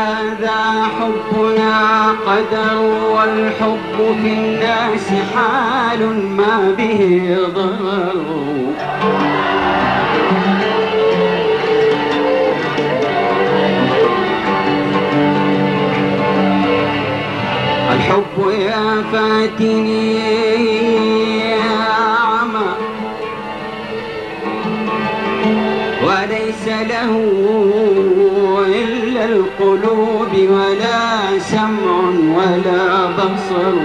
هذا حبنا قدر، والحب في الناس حال ما به ضرر. الحب يا فاتني يا عمى، وليس له إلا القلوب، ولا سمع ولا بصر.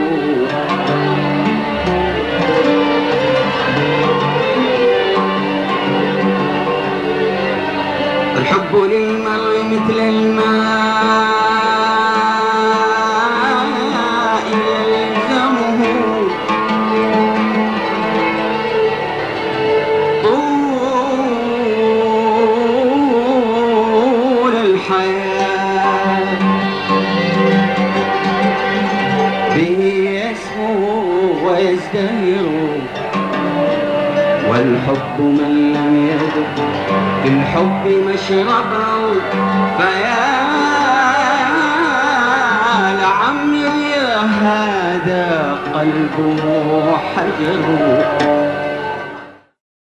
الحب للمرء مثل الماء يلزمه طول الحياة، به يسمو ويزدهر. والحب من لم يذق في الحب مشربه، فيا لعمري هذا قلبه حجر.